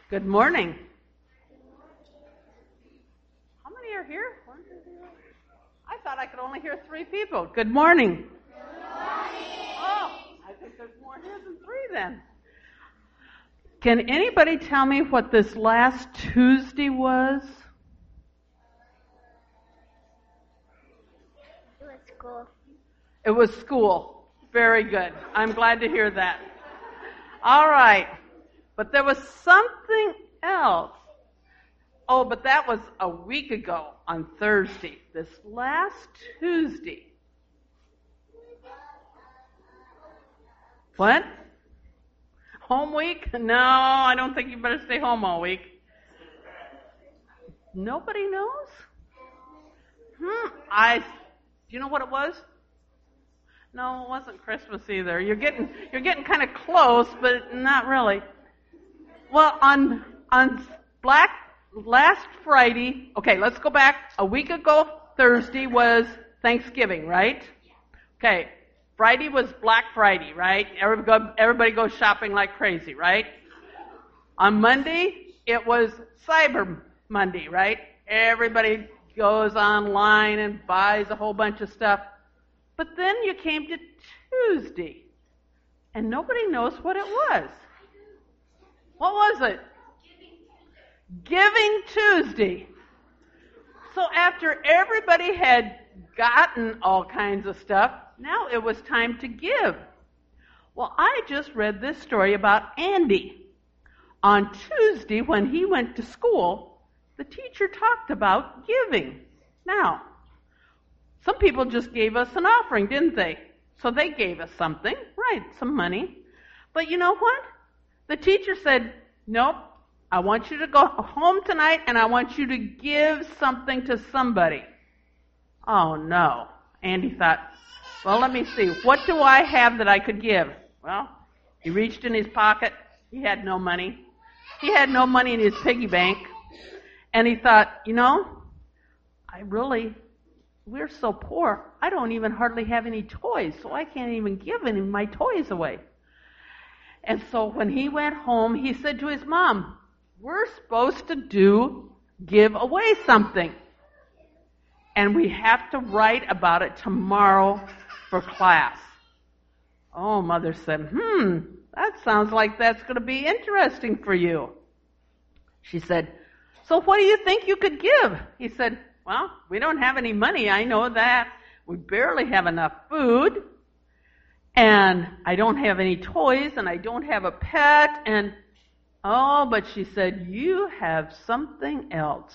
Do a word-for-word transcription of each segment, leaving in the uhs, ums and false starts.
Good morning. How many are here? One, two, three, four. I thought I could only hear three people. Good morning. Good morning. Oh, I think there's more here than three then. Can anybody tell me what this last Tuesday was? It was school. It was school. Very good. I'm glad to hear that. All right. But there was something else. Oh, but that was a week ago on Thursday. This last Tuesday. What? Home week? No, I don't think you better stay home all week. Nobody knows? Hmm. I. Do you know what it was? No, it wasn't Christmas either. You're getting you're getting kind of close, but not really. Well, on on Black last Friday. Okay, let's go back. A week ago, Thursday was Thanksgiving, right? Okay. Friday was Black Friday, right? Everybody, everybody goes shopping like crazy, right? On Monday, it was Cyber Monday, right? Everybody goes online and buys a whole bunch of stuff. But then you came to Tuesday, and nobody knows what it was. What was it? Giving Tuesday. So after everybody had gotten all kinds of stuff, now it was time to give. Well, I just read this story about Andy. On Tuesday, when he went to school, the teacher talked about giving. Now, some people just gave us an offering, didn't they? So they gave us something, right, some money. But you know what? The teacher said, nope, I want you to go home tonight and I want you to give something to somebody. Oh, no. Andy thought, well, let me see. What do I have that I could give? Well, he reached in his pocket. He had no money. He had no money in his piggy bank. And he thought, you know, I really, we're so poor. I don't even hardly have any toys, so I can't even give any of my toys away. And so when he went home, he said to his mom, we're supposed to do, give away something. And we have to write about it tomorrow for class. Oh, Mother said, hmm, that sounds like that's going to be interesting for you. She said, so what do you think you could give? He said, well, we don't have any money, I know that. We barely have enough food. And I don't have any toys, and I don't have a pet, and, oh, but she said, you have something else.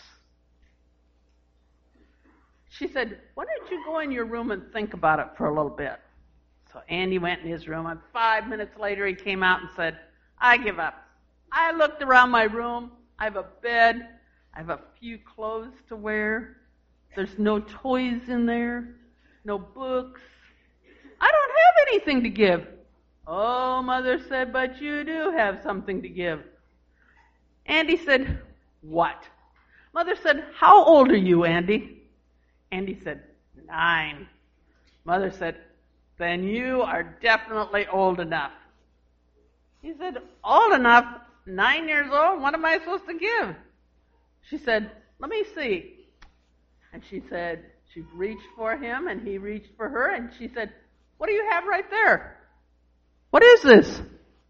She said, why don't you go in your room and think about it for a little bit? So Andy went in his room, and five minutes later he came out and said, I give up. I looked around my room. I have a bed. I have a few clothes to wear. There's no toys in there, no books. I don't have anything to give. Oh, Mother said, but you do have something to give. Andy said, what? Mother said, how old are you, Andy? Andy said, nine. Mother said, then you are definitely old enough. He said, old enough? Nine years old? What am I supposed to give? She said, let me see. And she said, she reached for him, and he reached for her, and she said, what do you have right there? What is this?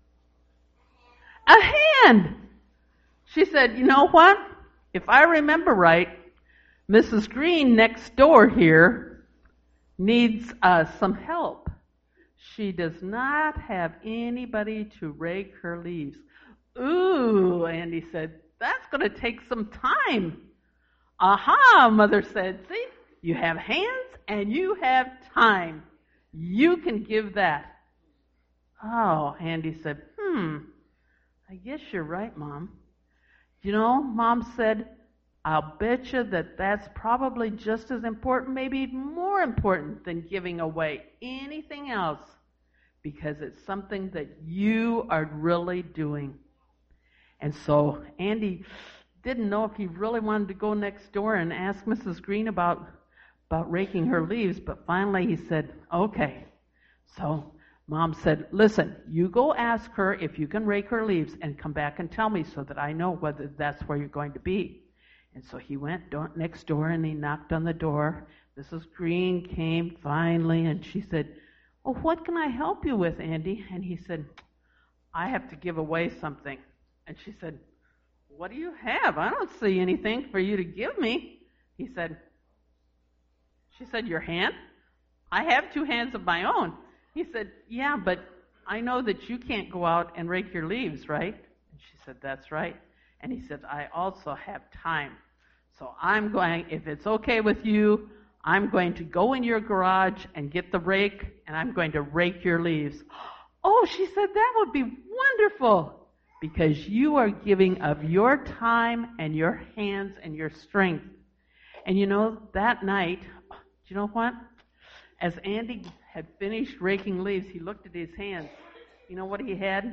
A hand. She said, you know what? If I remember right, Missus Green next door here needs uh, some help. She does not have anybody to rake her leaves. Ooh, Andy said, that's going to take some time. Aha, Mother said, see, you have hands and you have time. You can give that. Oh, Andy said, hmm, I guess you're right, Mom. You know, Mom said, I'll bet you that that's probably just as important, maybe more important than giving away anything else, because it's something that you are really doing. And so Andy didn't know if he really wanted to go next door and ask Missus Green about, about raking her leaves, but finally he said, okay. So Mom said, listen, you go ask her if you can rake her leaves and come back and tell me so that I know whether that's where you're going to be. And so he went do- next door and he knocked on the door. Missus Green came finally and she said, oh, what can I help you with, Andy? And he said, I have to give away something. And she said, what do you have? I don't see anything for you to give me. He said, she said, your hand? I have two hands of my own. He said, yeah, but I know that you can't go out and rake your leaves, right? And she said, that's right. And he said, I also have time. So I'm going, if it's okay with you, I'm going to go in your garage and get the rake, and I'm going to rake your leaves. Oh, she said, that would be wonderful, because you are giving of your time and your hands and your strength. And you know, that night, do you know what? As Andy had finished raking leaves, he looked at his hands. You know what he had?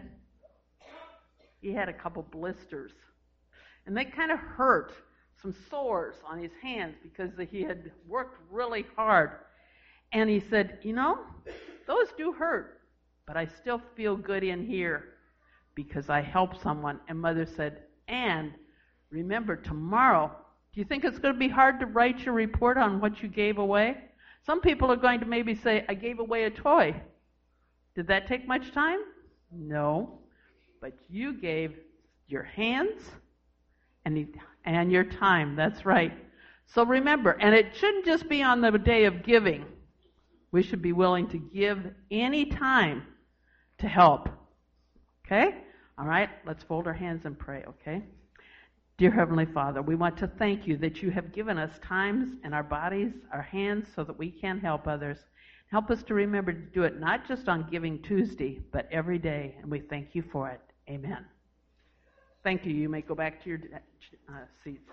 He had a couple blisters. And they kind of hurt, some sores on his hands because he had worked really hard. And he said, you know, those do hurt, but I still feel good in here because I helped someone. And Mother said, and remember, tomorrow, do you think it's going to be hard to write your report on what you gave away? Some people are going to maybe say, I gave away a toy. Did that take much time? No. But you gave your hands and, and your time. That's right. So remember, and it shouldn't just be on the day of giving. We should be willing to give any time to help. Okay? All right, let's fold our hands and pray, okay? Dear Heavenly Father, we want to thank you that you have given us times and our bodies, our hands, so that we can help others. Help us to remember to do it not just on Giving Tuesday, but every day, and we thank you for it. Amen. Thank you. You may go back to your uh, seats.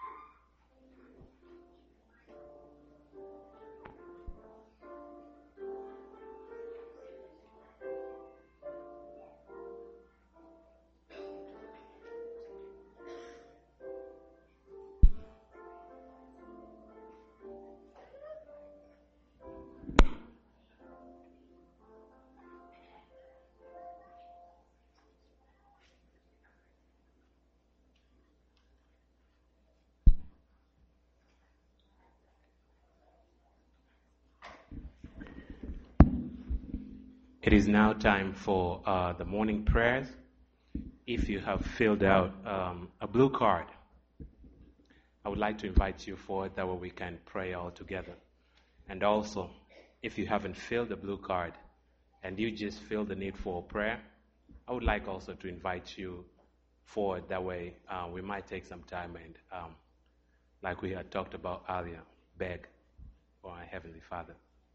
It is now time for uh, the morning prayers. If you have filled out um, a blue card, I would like to invite you forward, that way we can pray all together. And also, if you haven't filled the blue card and you just feel the need for a prayer, I would like also to invite you forward. That way uh, we might take some time and, um, like we had talked about earlier, beg for our Heavenly Father.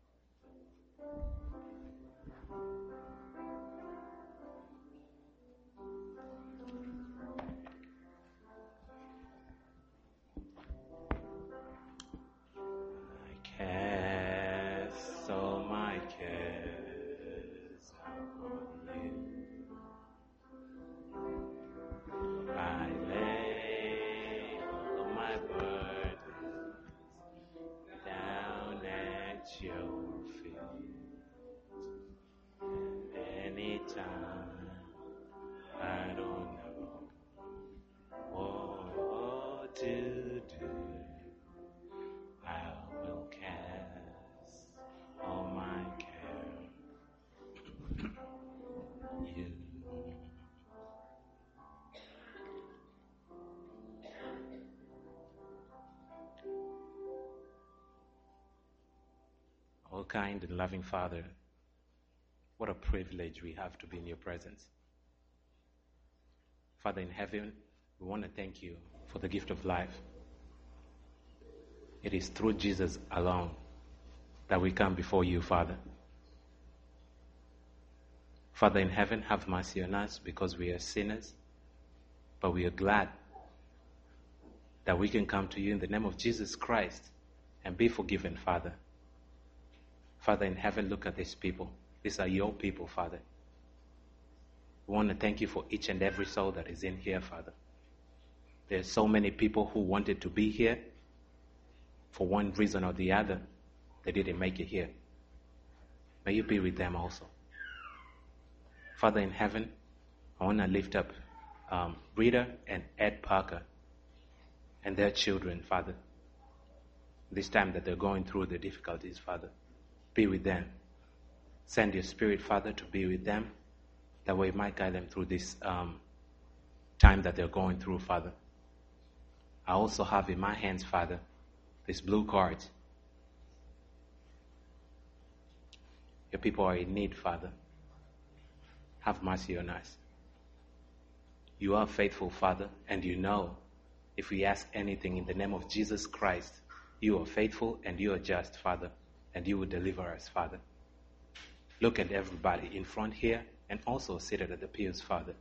Cast all my cares upon you. I lay all my burdens down at your feet. And anytime I don't know what to do, I will cast all my care you. Oh, kind and loving Father, what a privilege we have to be in your presence. Father in heaven, we want to thank you for the gift of life. It is through Jesus alone that we come before you, Father. Father in heaven, have mercy on us because we are sinners, but we are glad that we can come to you in the name of Jesus Christ and be forgiven, Father. Father in heaven, look at these people. These are your people, Father. We want to thank you for each and every soul that is in here, Father. There are so many people who wanted to be here. For one reason or the other, they didn't make it here. May you be with them also. Father in heaven, I want to lift up um, Rita and Ed Parker and their children, Father. This time that they're going through the difficulties, Father, be with them. Send your Spirit, Father, to be with them. That way you might guide them through this um, time that they're going through, Father. I also have in my hands, Father, this blue card. Your people are in need, Father. Have mercy on us. You are faithful, Father, and you know if we ask anything in the name of Jesus Christ, you are faithful and you are just, Father, and you will deliver us, Father. Look at everybody in front here and also seated at the pews, Father.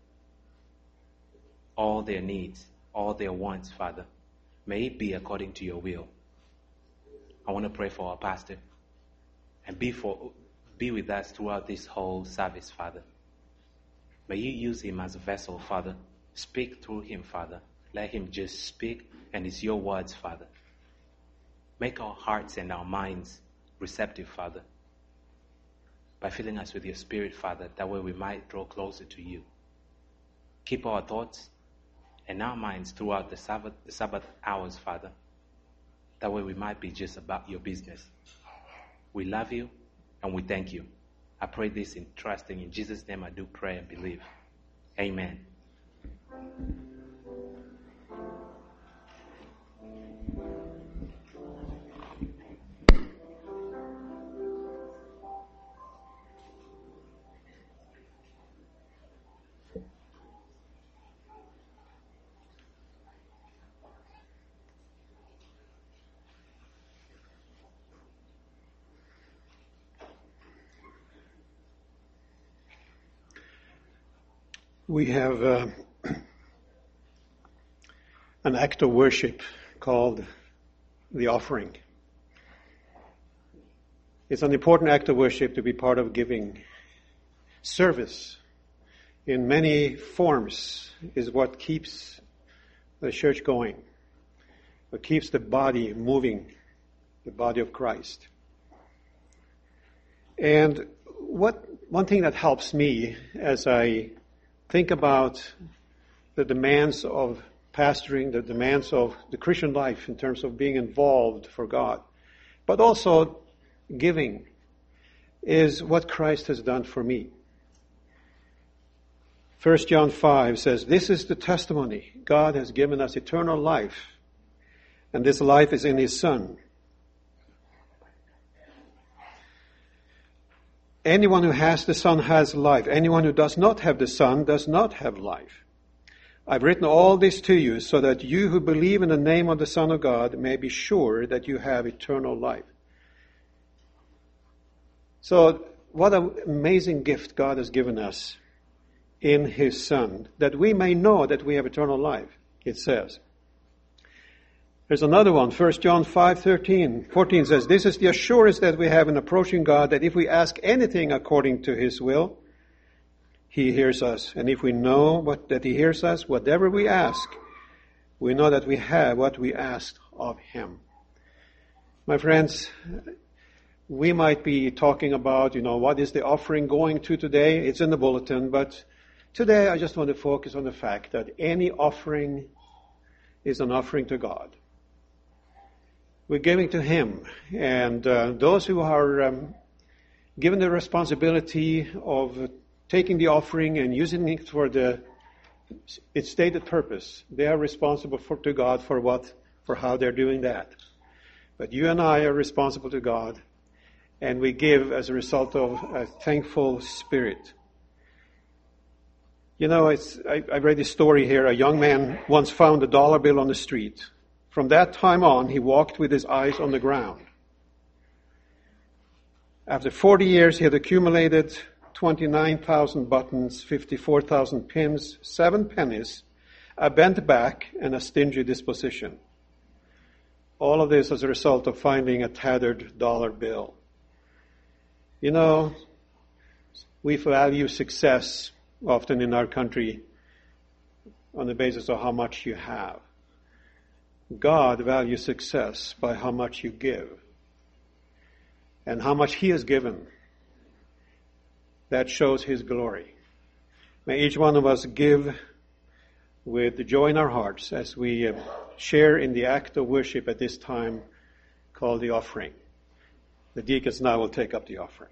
All their needs, all their wants, Father, may it be according to your will. I want to pray for our pastor and be, for, be with us throughout this whole service, Father. May you use him as a vessel, Father. Speak through him, Father. Let him just speak, and it's your words, Father. Make our hearts and our minds receptive, Father, by filling us with your Spirit, Father. That way we might draw closer to you. Keep our thoughts and our minds throughout the Sabbath, the Sabbath hours, Father. That way we might be just about your business. We love you and we thank you. I pray this in trusting in Jesus' name. I do pray and believe. Amen. We have uh, an act of worship called the offering. It's an important act of worship to be part of giving. Service in many forms is what keeps the church going, what keeps the body moving, the body of Christ. And what one thing that helps me as I think about the demands of pastoring, the demands of the Christian life in terms of being involved for God, but also giving, is what Christ has done for me. First John five says, "This is the testimony. God has given us eternal life, and this life is in His Son. Anyone who has the Son has life. Anyone who does not have the Son does not have life. I've written all this to you so that you who believe in the name of the Son of God may be sure that you have eternal life." So, what an amazing gift God has given us in His Son, that we may know that we have eternal life, it says. There's another one, First John five thirteen, fourteen says, "This is the assurance that we have in approaching God, that if we ask anything according to His will, He hears us. And if we know what, that He hears us, whatever we ask, we know that we have what we asked of Him." My friends, we might be talking about, you know, what is the offering going to today? It's in the bulletin, but today I just want to focus on the fact that any offering is an offering to God. We're giving to Him. And uh, those who are um, given the responsibility of taking the offering and using it for the its stated purpose, they are responsible for to God for what, for how they're doing that. But you and I are responsible to God, and we give as a result of a thankful spirit. You know, it's, I, I read this story here. A young man once found a dollar bill on the street. From that time on, he walked with his eyes on the ground. After forty years, he had accumulated twenty-nine thousand buttons, fifty-four thousand pins, seven pennies, a bent back, and a stingy disposition. All of this as a result of finding a tattered dollar bill. You know, we value success often in our country on the basis of how much you have. God values success by how much you give. And how much He has given, that shows His glory. May each one of us give with the joy in our hearts as we uh, share in the act of worship at this time called the offering. The deacons now will take up the offering.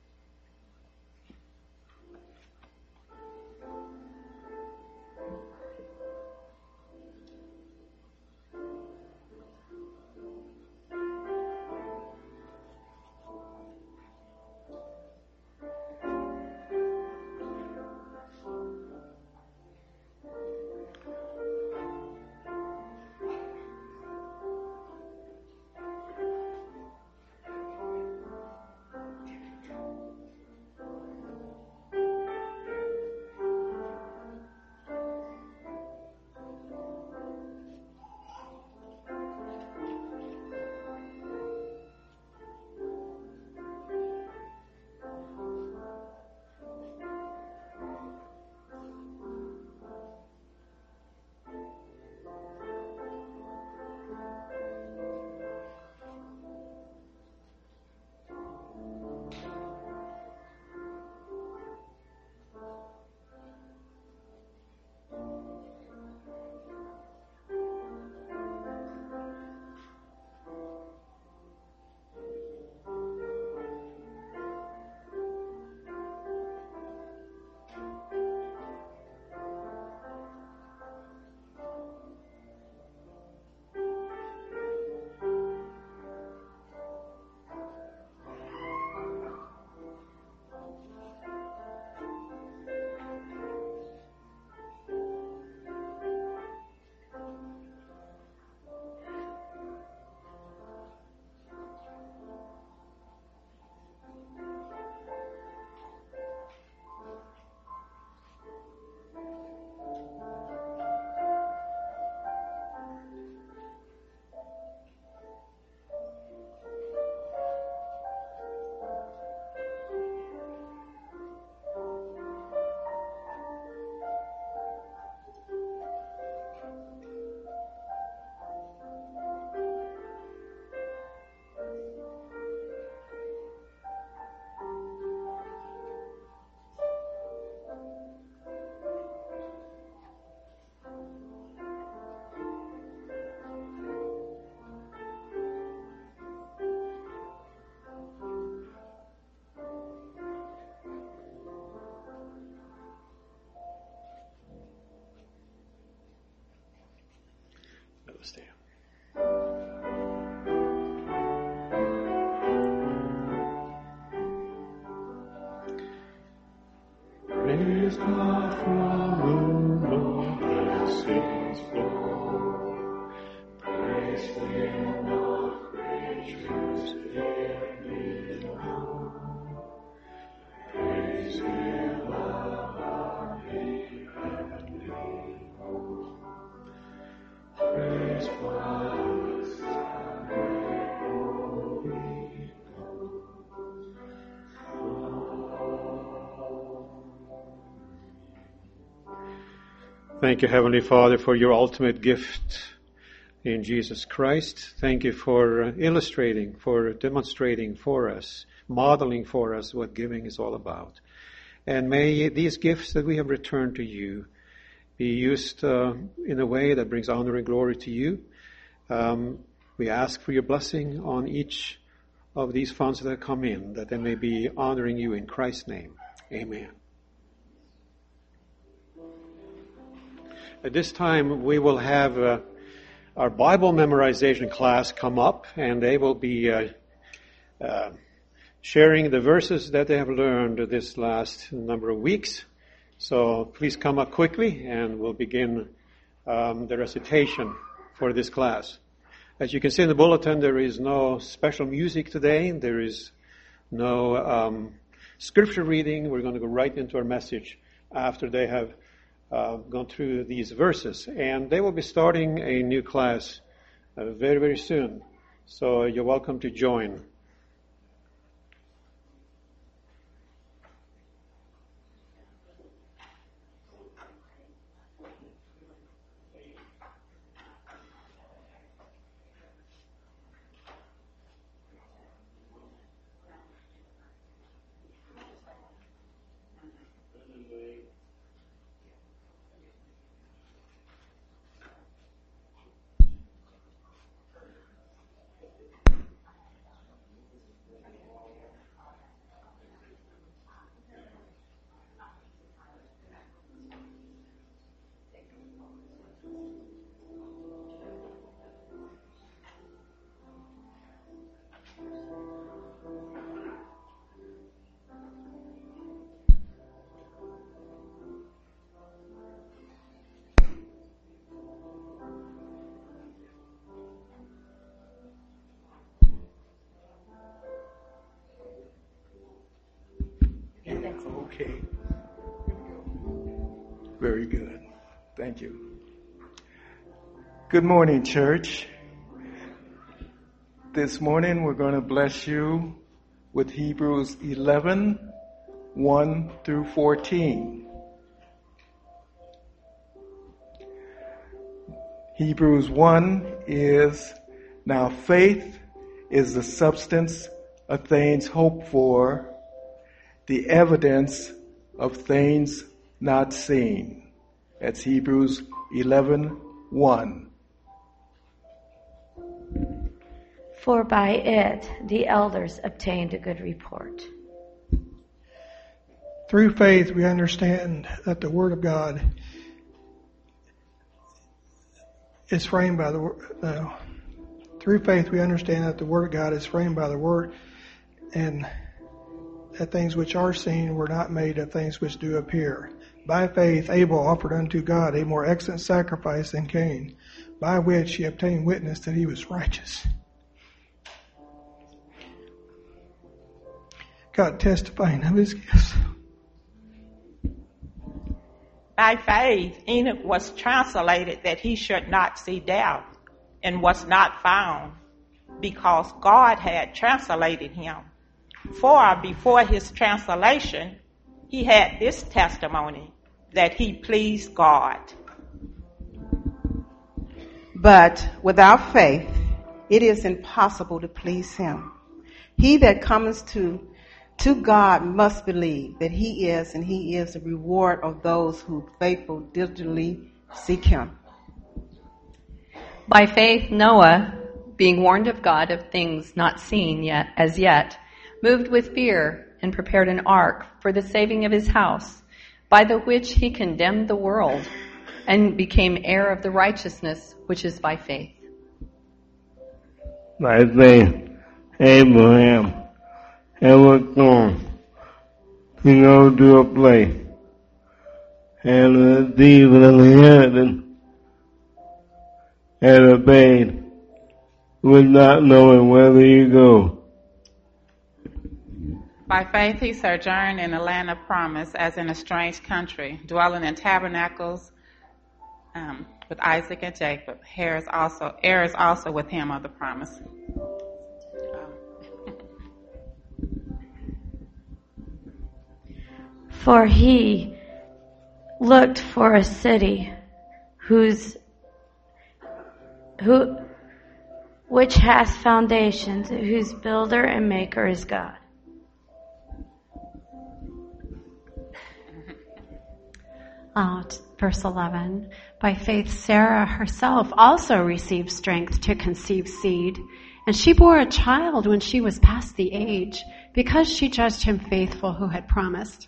Stand. Praise God from whom all blessings flow. Praise Him, all creatures here below. Praise Him above our heavenly home. Praise Father, Son, and Holy Ghost. Thank you, Heavenly Father, for your ultimate gift in Jesus Christ. Thank you for uh, illustrating, for demonstrating for us, modeling for us what giving is all about. And may these gifts that we have returned to you be used uh, in a way that brings honor and glory to you. Um, we ask for your blessing on each of these funds that have come in, that they may be honoring you in Christ's name. Amen. At this time, we will have uh, our Bible memorization class come up, and they will be uh, uh, sharing the verses that they have learned this last number of weeks. So please come up quickly, and we'll begin um, the recitation for this class. As you can see in the bulletin, there is no special music today. There is no um, scripture reading. We're going to go right into our message after they have uh, gone through these verses. And they will be starting a new class uh, very, very soon. So you're welcome to join. Okay. Very good. Thank you. Good morning, church. This morning we're going to bless you with Hebrews eleven, one through fourteen. Hebrews one is, now faith is the substance of things hoped for, the evidence of things not seen. That's Hebrews eleven, one. For by it the elders obtained a good report. Through faith we understand that the Word of God is framed by the no. Through faith we understand that the Word of God is framed by the Word, and that things which are seen were not made of things which do appear. By faith Abel offered unto God a more excellent sacrifice than Cain, by which he obtained witness that he was righteous, God testifying of his gifts. By faith, Enoch was translated that he should not see death, and was not found, because God had translated him. For before his translation, he had this testimony, that he pleased God. But without faith, it is impossible to please him. He that cometh to To God must believe that he is, and he is the reward of those who faithfully diligently seek him. By faith Noah, being warned of God of things not seen yet as yet, moved with fear and prepared an ark for the saving of his house, by the which he condemned the world and became heir of the righteousness which is by faith. By faith Abraham, and was gone, to go to a place, and received an inheritance, and obeyed, with not knowing whither you go. By faith he sojourned in the land of promise, as in a strange country, dwelling in tabernacles um, with Isaac and Jacob. Heirs also, heirs also with him of the promise. For he looked for a city whose who which has foundations, whose builder and maker is God. Uh, verse eleven. By faith Sarah herself also received strength to conceive seed, and she bore a child when she was past the age, because she judged him faithful who had promised.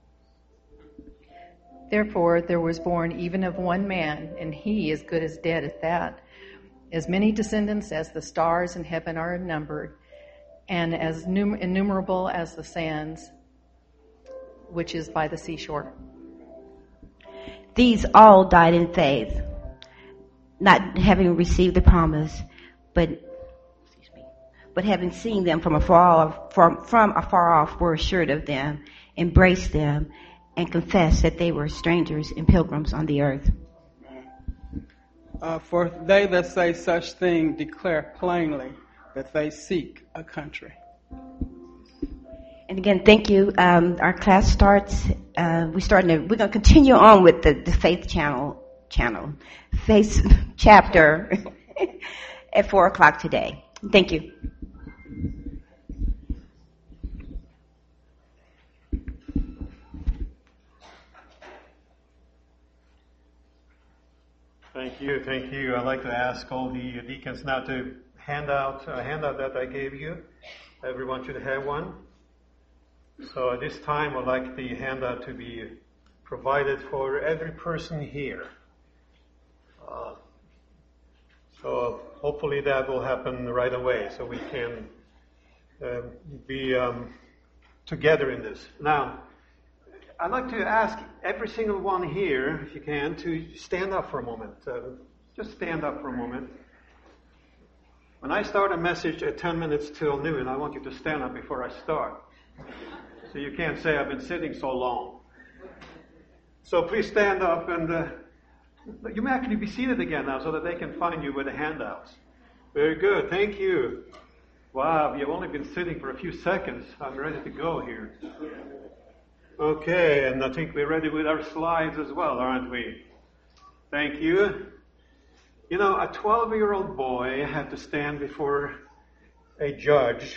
Therefore there was born even of one man, and he as good as dead at that, as many descendants as the stars in heaven are numbered, and as num- innumerable as the sands which is by the seashore. These all died in faith, not having received the promise, but excuse me, but having seen them from afar off, from, from afar off, were assured of them, embraced them, and confessed that they were strangers and pilgrims on the earth. Uh, for they that say such things declare plainly that they seek a country. And again, thank you. Um, our class starts. Uh, we starting to, we're going to continue on with the, the faith channel, channel, faith chapter at four o'clock today. Thank you. Thank you, thank you. I'd like to ask all the deacons now to hand out a handout that I gave you. Everyone should have one. So at this time, I'd like the handout to be provided for every person here. Uh, so hopefully that will happen right away, so we can uh, be um, together in this. Now, I'd like to ask every single one here, if you can, to stand up for a moment. Uh, just stand up for a moment. When I start a message at ten minutes till noon, I want you to stand up before I start. So you can't say I've been sitting so long. So please stand up, and uh, you may actually be seated again now so that they can find you with the handouts. Very good. Thank you. Wow, you've only been sitting for a few seconds. I'm ready to go here. Okay, and I think we're ready with our slides as well, aren't we? Thank you. You know, a twelve-year-old boy had to stand before a judge.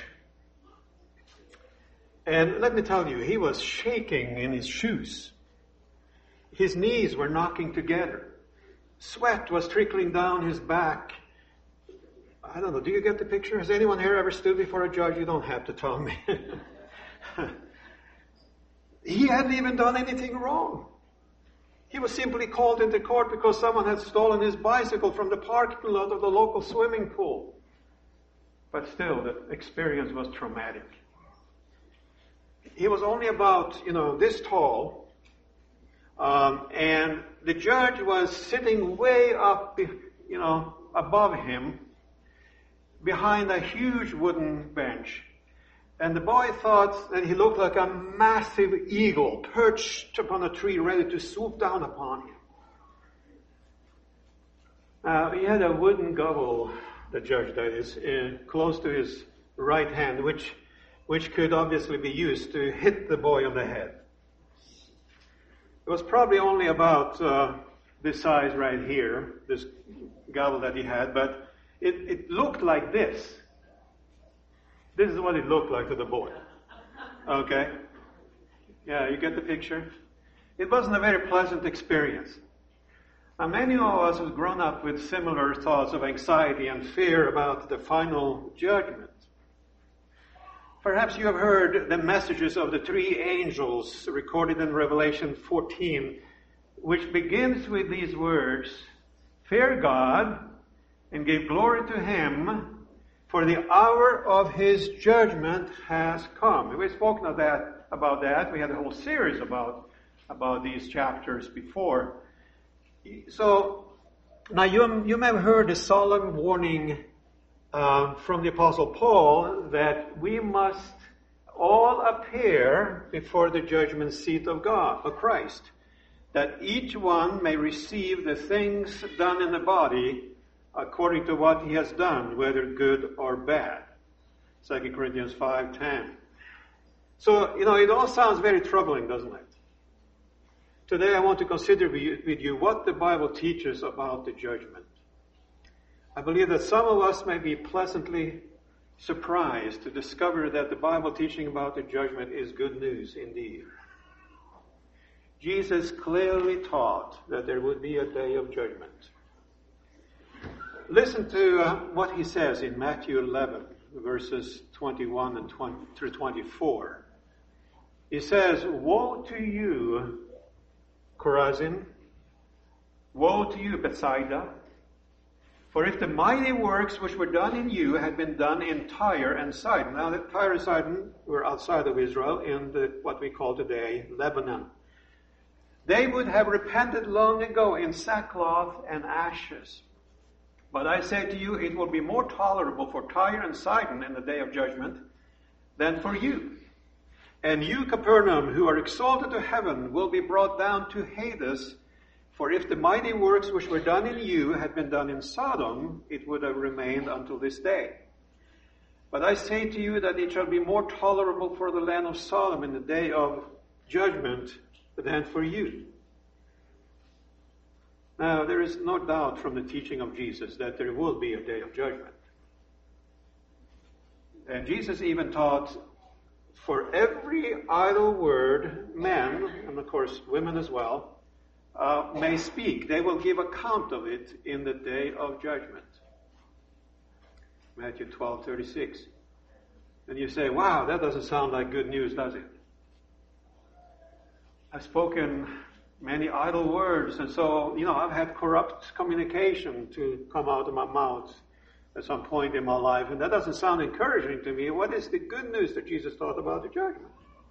And let me tell you, he was shaking in his shoes. His knees were knocking together. Sweat was trickling down his back. I don't know, do you get the picture? Has anyone here ever stood before a judge? You don't have to tell me. He hadn't even done anything wrong. He was simply called into court because someone had stolen his bicycle from the parking lot of the local swimming pool. But still, the experience was traumatic. He was only about, you know, this tall, um, and the judge was sitting way up, you know, above him, behind a huge wooden bench. And the boy thought that he looked like a massive eagle perched upon a tree ready to swoop down upon him. Uh, he had a wooden gobble, the judge that is, uh, close to his right hand, which which could obviously be used to hit the boy on the head. It was probably only about uh, this size right here, this gobble that he had, but it, it looked like this. This is what it looked like to the boy. Okay? Yeah, you get the picture? It wasn't a very pleasant experience. Now, many of us have grown up with similar thoughts of anxiety and fear about the final judgment. Perhaps you have heard the messages of the three angels recorded in Revelation fourteen, which begins with these words, "Fear God and give glory to Him, for the hour of His judgment has come." We've spoken of that, about that. We had a whole series about, about these chapters before. So, now you, you may have heard the solemn warning uh, from the Apostle Paul that we must all appear before the judgment seat of God, of Christ, that each one may receive the things done in the body according to what he has done, whether good or bad. Second Corinthians five ten. So, you know, it all sounds very troubling, doesn't it? Today I want to consider with you what the Bible teaches about the judgment. I believe that some of us may be pleasantly surprised to discover that the Bible teaching about the judgment is good news indeed. Jesus clearly taught that there would be a day of judgment. Listen to uh, what he says in Matthew eleven, verses twenty-one and twenty through twenty-four. He says, "Woe to you, Chorazin! Woe to you, Bethsaida! For if the mighty works which were done in you had been done in Tyre and Sidon." Now, Tyre and Sidon were outside of Israel in the, what we call today Lebanon. "They would have repented long ago in sackcloth and ashes. But I say to you, it will be more tolerable for Tyre and Sidon in the day of judgment than for you. And you, Capernaum, who are exalted to heaven, will be brought down to Hades. For if the mighty works which were done in you had been done in Sodom, it would have remained until this day. But I say to you that it shall be more tolerable for the land of Sodom in the day of judgment than for you." Now, there is no doubt from the teaching of Jesus that there will be a day of judgment. And Jesus even taught, for every idle word, men, and of course women as well, uh, may speak. They will give account of it in the day of judgment. Matthew twelve thirty-six. And you say, wow, that doesn't sound like good news, does it? I've spoken many idle words, and so, you know, I've had corrupt communication to come out of my mouth at some point in my life, and that doesn't sound encouraging to me. What is the good news that Jesus taught about the judgment?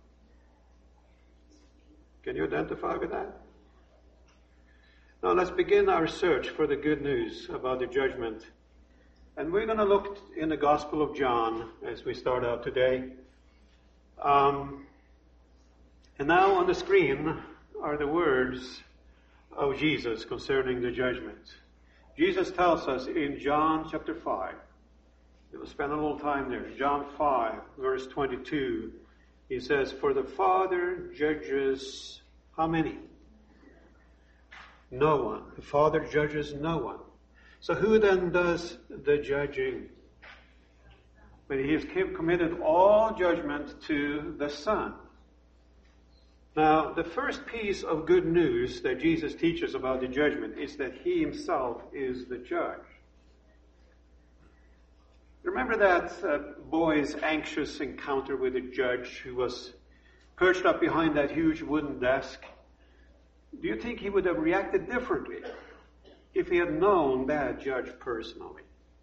Can you identify with that? Now let's begin our search for the good news about the judgment. And we're going to look in the Gospel of John as we start out today. Um, And now on the screen are the words of Jesus concerning the judgment. Jesus tells us in John chapter five, we'll spend a little time there, John five, verse twenty-two, he says, "For the Father judges how many? No one. The Father judges no one." So who then does the judging? But he has committed all judgment to the Son. Now, the first piece of good news that Jesus teaches about the judgment is that he himself is the judge. Remember that uh, boy's anxious encounter with a judge who was perched up behind that huge wooden desk? Do you think he would have reacted differently if he had known that judge personally?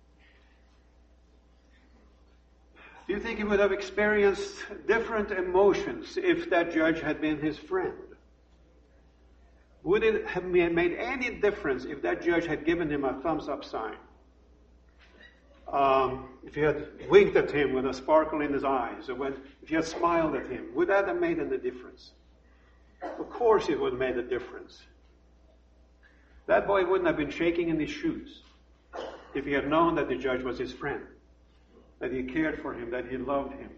Do you think he would have experienced different emotions if that judge had been his friend? Would it have made any difference if that judge had given him a thumbs up sign? Um, if he had winked at him with a sparkle in his eyes, or when, if he had smiled at him, would that have made any difference? Of course it would have made a difference. That boy wouldn't have been shaking in his shoes if he had known that the judge was his friend, that he cared for him, that he loved him.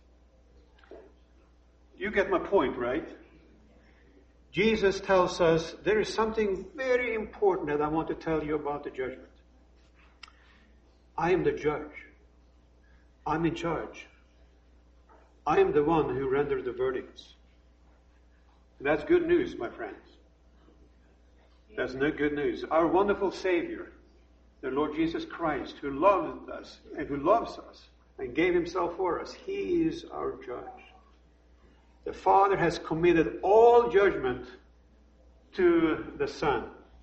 You get my point, right? Jesus tells us there is something very important that I want to tell you about the judgment. I am the judge. I'm in charge. I am the one who renders the verdicts. That's good news, my friends. That's no good news. Our wonderful Savior, the Lord Jesus Christ, who loved us and who loves us and gave himself for us, he is our judge. The Father has committed all judgment to the Son.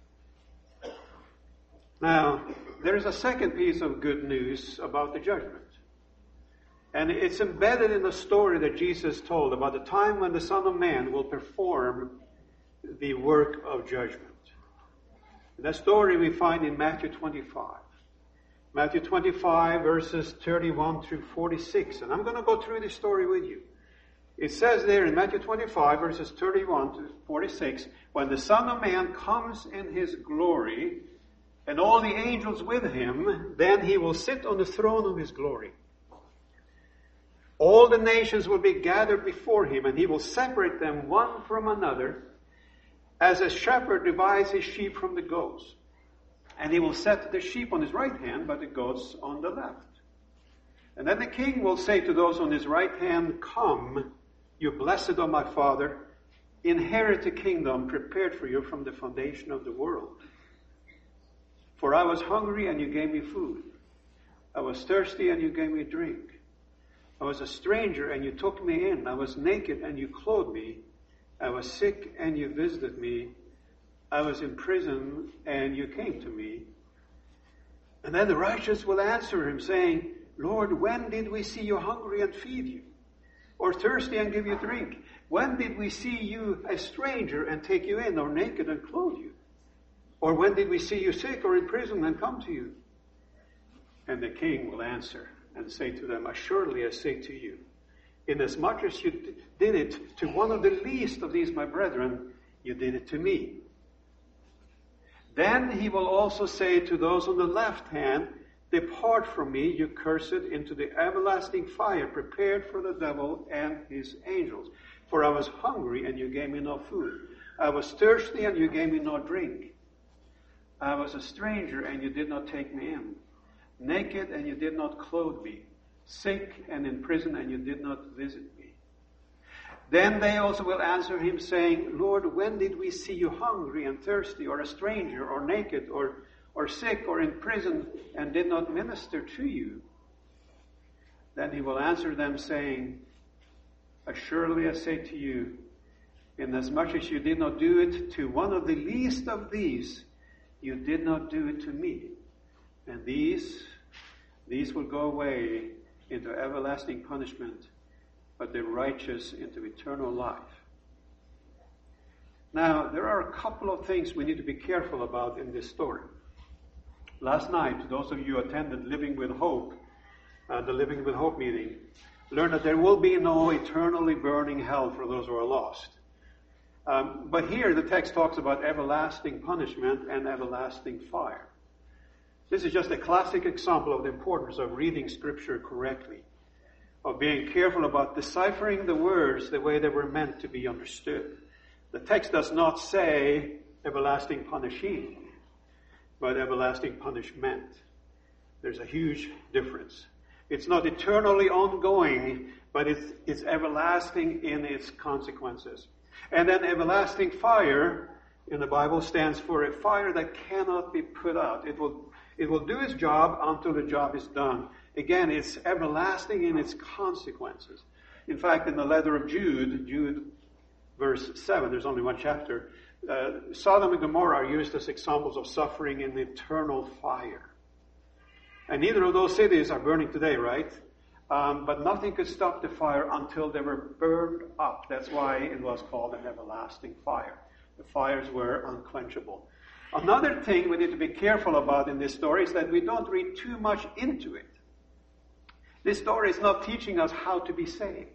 Now, there is a second piece of good news about the judgment. And it's embedded in the story that Jesus told about the time when the Son of Man will perform the work of judgment. That story we find in Matthew twenty-five. Matthew twenty-five, verses thirty-one through forty-six. And I'm going to go through this story with you. It says there in Matthew twenty-five, verses thirty-one to forty-six, when the Son of Man comes in his glory, and all the angels with him, then he will sit on the throne of his glory. All the nations will be gathered before him, and he will separate them one from another, as a shepherd divides his sheep from the goats. And he will set the sheep on his right hand, but the goats on the left. And then the king will say to those on his right hand, "Come, you blessed of my Father, inherit the kingdom prepared for you from the foundation of the world. For I was hungry, and you gave me food. I was thirsty, and you gave me drink. I was a stranger, and you took me in. I was naked, and you clothed me. I was sick, and you visited me. I was in prison, and you came to me." And then the righteous will answer him, saying, "Lord, when did we see you hungry and feed you? Or thirsty and give you drink? When did we see you a stranger and take you in, or naked and clothe you? Or when did we see you sick or in prison and come to you?" And the king will answer and say to them, "Assuredly I say to you, inasmuch as you did it to one of the least of these my brethren, you did it to me." Then he will also say to those on the left hand, "Depart from me, you cursed, into the everlasting fire prepared for the devil and his angels. For I was hungry, and you gave me no food. I was thirsty, and you gave me no drink. I was a stranger, and you did not take me in. Naked, and you did not clothe me. Sick and in prison, and you did not visit me." Then they also will answer him, saying, "Lord, when did we see you hungry and thirsty, or a stranger, or naked, or, or sick, or in prison, and did not minister to you?" Then he will answer them, saying, "Assuredly I say to you, inasmuch as you did not do it to one of the least of these, you did not do it to me. And these, these will go away into everlasting punishment, but the righteous into eternal life." Now, there are a couple of things we need to be careful about in this story. Last night, those of you who attended Living with Hope, uh, the Living with Hope meeting, learn that there will be no eternally burning hell for those who are lost. Um, but here the text talks about everlasting punishment and everlasting fire. This is just a classic example of the importance of reading Scripture correctly, of being careful about deciphering the words the way they were meant to be understood. The text does not say everlasting punishing, but everlasting punishment. There's a huge difference. It's not eternally ongoing, but it's, it's everlasting in its consequences. And then everlasting fire in the Bible stands for a fire that cannot be put out. It will, it will do its job until the job is done. Again, it's everlasting in its consequences. In fact, in the letter of Jude, Jude verse seven, there's only one chapter, uh, Sodom and Gomorrah are used as examples of suffering in eternal fire. And neither of those cities are burning today, right? Um, but nothing could stop the fire until they were burned up. That's why it was called an everlasting fire. The fires were unquenchable. Another thing we need to be careful about in this story is that we don't read too much into it. This story is not teaching us how to be saved.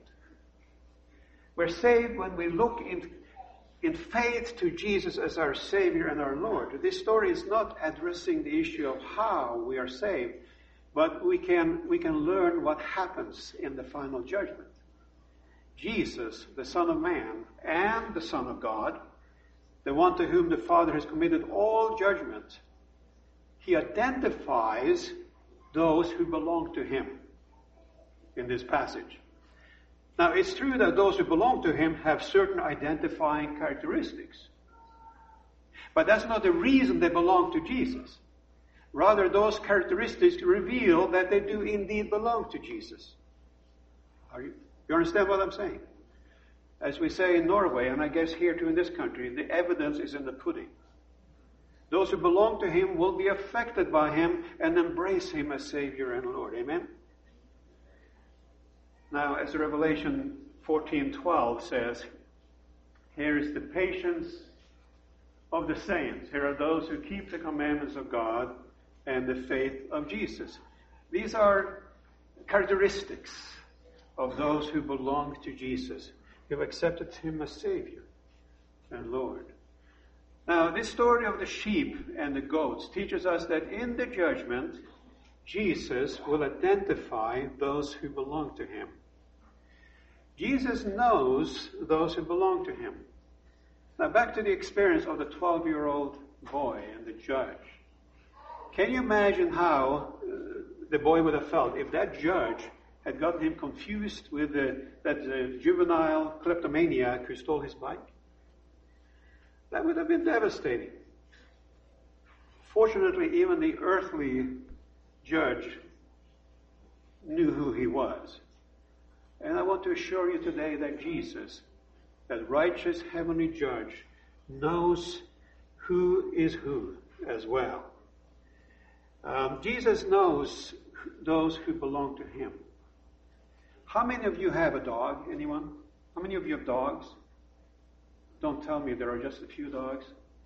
We're saved when we look in, in faith to Jesus as our Savior and our Lord. This story is not addressing the issue of how we are saved, but we can, we can learn what happens in the final judgment. Jesus, the Son of Man, and the Son of God, the one to whom the Father has committed all judgment, he identifies those who belong to him in this passage. Now, it's true that those who belong to him have certain identifying characteristics. But that's not the reason they belong to Jesus. Rather, those characteristics reveal that they do indeed belong to Jesus. Are you, you understand what I'm saying? As we say in Norway, and I guess here too in this country, the evidence is in the pudding. Those who belong to him will be affected by him and embrace him as Savior and Lord. Amen? Now, as Revelation fourteen twelve says, here is the patience of the saints. Here are those who keep the commandments of God and the faith of Jesus. These are characteristics of those who belong to Jesus, who have accepted him as Savior and Lord. Now, this story of the sheep and the goats teaches us that in the judgment, Jesus will identify those who belong to him. Jesus knows those who belong to him. Now, back to the experience of the twelve-year-old boy and the judge. Can you imagine how uh, the boy would have felt if that judge had gotten him confused with the, that uh, juvenile kleptomaniac who stole his bike? That would have been devastating. Fortunately, even the earthly judge knew who he was. And I want to assure you today that Jesus, that righteous heavenly judge, knows who is who as well. Um, Jesus knows those who belong to him. How many of you have a dog? Anyone? How many of you have dogs? Don't tell me there are just a few dogs.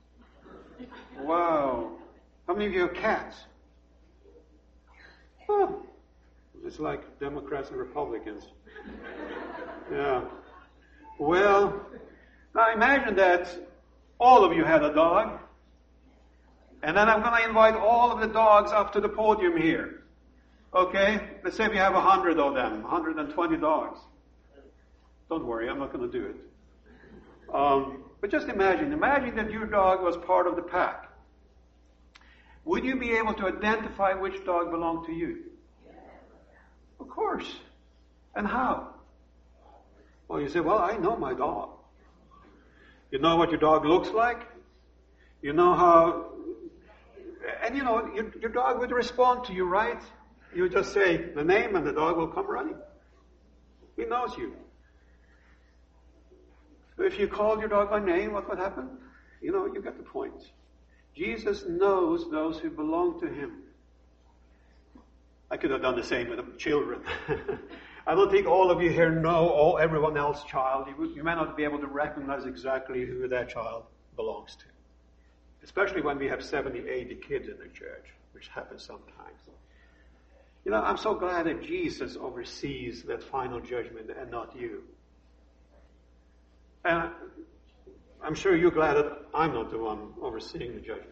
Wow. How many of you have cats? Oh, it's like Democrats and Republicans. Yeah. Well, now imagine that all of you had a dog, and then I'm going to invite all of the dogs up to the podium here. Okay? Let's say we have a hundred of them, one hundred twenty dogs. Don't worry, I'm not going to do it. Um, but just imagine, imagine that your dog was part of the pack. Would you be able to identify which dog belonged to you? Of course. And how? Well, you say, well, I know my dog. You know what your dog looks like? You know how... And you know, your, your dog would respond to you, right? You just say the name and the dog will come running. He knows you. If you called your dog by name, what would happen? You know, you get the point. Jesus knows those who belong to him. I could have done the same with the children. I don't think all of you here know all everyone else's child. You, you may not be able to recognize exactly who that child belongs to. Especially when we have seventy, eighty kids in the church, which happens sometimes. You know, I'm so glad that Jesus oversees that final judgment and not you. And I'm sure you're glad that I'm not the one overseeing the judgment.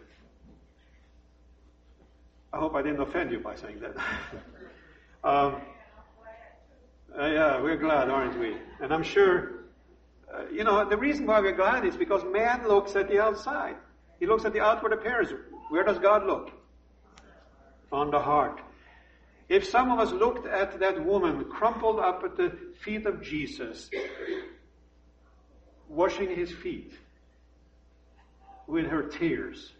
I hope I didn't offend you by saying that. um, uh, yeah, we're glad, aren't we? And I'm sure, uh, you know, the reason why we're glad is because man looks at the outside. He looks at the outward appearance. Where does God look? On the heart. If some of us looked at that woman crumpled up at the feet of Jesus, washing his feet with her tears,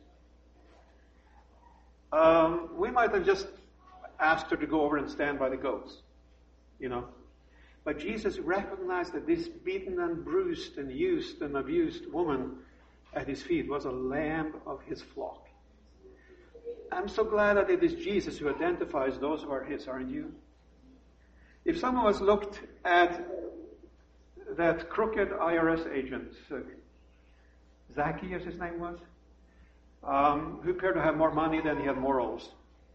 um, we might have just asked her to go over and stand by the goats, you know. But Jesus recognized that this beaten and bruised and used and abused woman at his feet was a lamb of his flock. I'm so glad that it is Jesus who identifies those who are his, aren't you? If some of us looked at that crooked I R S agent, uh, Zacchaeus his name was, um, who appeared to have more money than he had morals,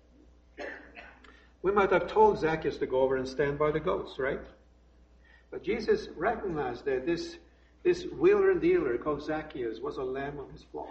we might have told Zacchaeus to go over and stand by the goats, right? But Jesus recognized that this, this wheeler and dealer called Zacchaeus was a lamb of his flock.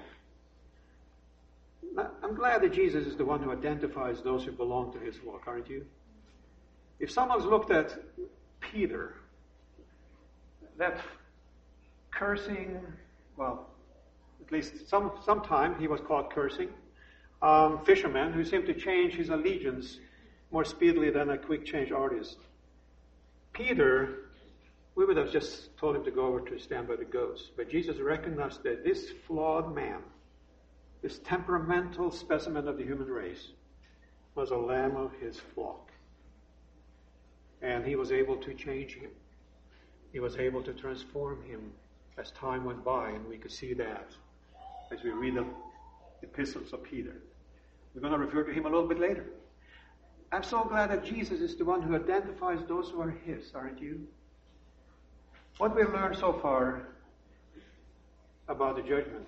I'm glad that Jesus is the one who identifies those who belong to his flock, aren't you? If someone's looked at Peter, that cursing, well, at least some sometime he was caught cursing, um, fisherman who seemed to change his allegiance more speedily than a quick change artist. Peter, we would have just told him to go over to stand by the goats. But Jesus recognized that this flawed man, this temperamental specimen of the human race, was a lamb of his flock. And he was able to change him. He was able to transform him as time went by, and we could see that as we read the epistles of Peter. We're going to refer to him a little bit later. I'm so glad that Jesus is the one who identifies those who are his, aren't you? What we've learned so far about the judgment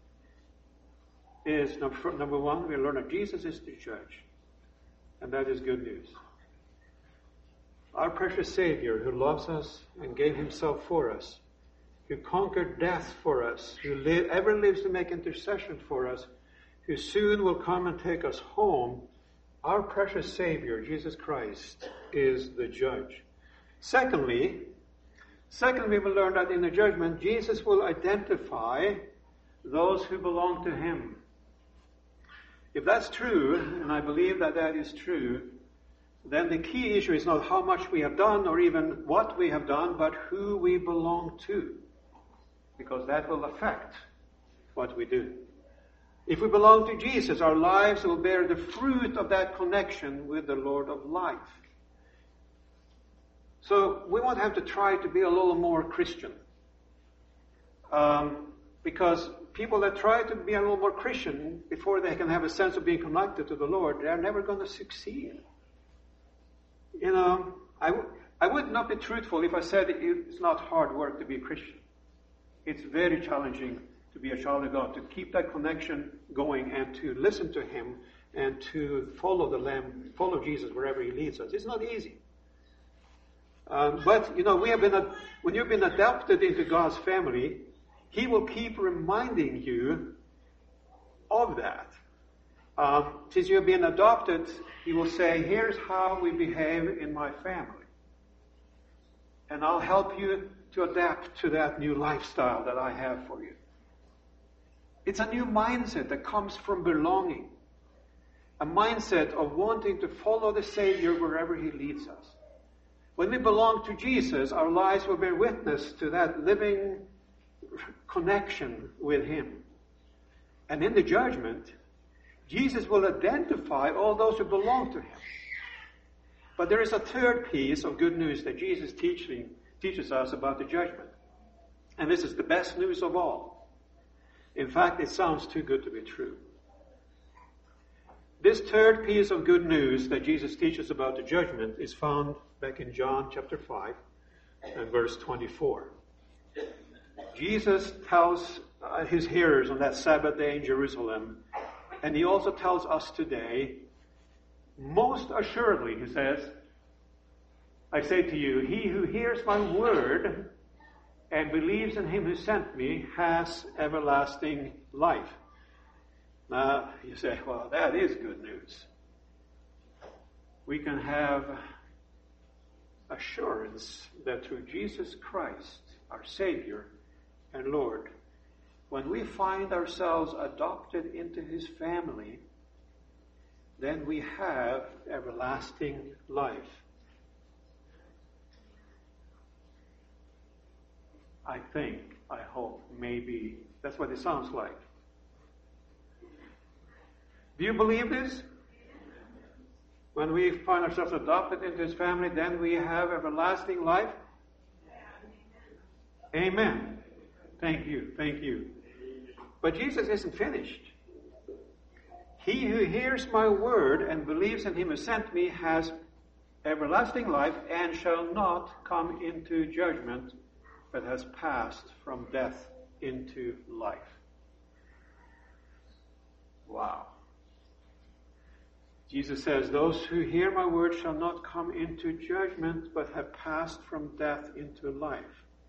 is, number, number one, we learn that Jesus is the judge. And that is good news. Our precious Savior, who loves us and gave himself for us, who conquered death for us, who li- ever lives to make intercession for us, who soon will come and take us home, our precious Savior, Jesus Christ, is the judge. Secondly, secondly, we learn that in the judgment, Jesus will identify those who belong to him. If that's true, and I believe that that is true, then the key issue is not how much we have done or even what we have done, but who we belong to. Because that will affect what we do. If we belong to Jesus, our lives will bear the fruit of that connection with the Lord of life. So we won't have to try to be a little more Christian. Um, because people that try to be a little more Christian before they can have a sense of being connected to the Lord, they're never going to succeed. You know, I, w- I would not be truthful if I said it's not hard work to be a Christian. It's very challenging to be a child of God, to keep that connection going and to listen to him and to follow the Lamb, follow Jesus wherever he leads us. It's not easy. Um, but, you know, we have been, a, when you've been adopted into God's family, he will keep reminding you of that. Um, since you have been adopted, he will say, here's how we behave in my family. And I'll help you to adapt to that new lifestyle that I have for you. It's a new mindset that comes from belonging. A mindset of wanting to follow the Savior wherever he leads us. When we belong to Jesus, our lives will bear witness to that living connection with him. And in the judgment, Jesus will identify all those who belong to him. But there is a third piece of good news that Jesus teaching, teaches us about the judgment. And this is the best news of all. In fact, it sounds too good to be true. This third piece of good news that Jesus teaches about the judgment is found back in John chapter five and verse twenty-four. Jesus tells uh, his hearers on that Sabbath day in Jerusalem, and he also tells us today, Most assuredly, he says, I say to you, he who hears my word and believes in him who sent me has everlasting life. Now, you say, well, that is good news. We can have assurance that through Jesus Christ, our Savior and Lord, when we find ourselves adopted into his family, then we have everlasting life. I think, I hope, maybe, that's what it sounds like. Do you believe this? When we find ourselves adopted into his family, then we have everlasting life? Amen. Thank you, thank you. But Jesus isn't finished. He who hears my word and believes in him who sent me has everlasting life and shall not come into judgment, but has passed from death into life. Wow. Jesus says, those who hear my word shall not come into judgment, but have passed from death into life.